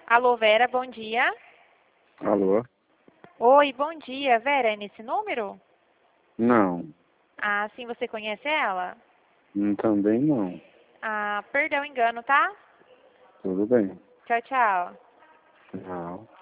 Alô, Vera, bom dia. Alô? Oi, bom dia. Vera, é nesse número? Não. Ah, sim, você conhece ela? Também não. Ah, perdão, engano, tá? Tudo bem. Tchau, tchau. Não.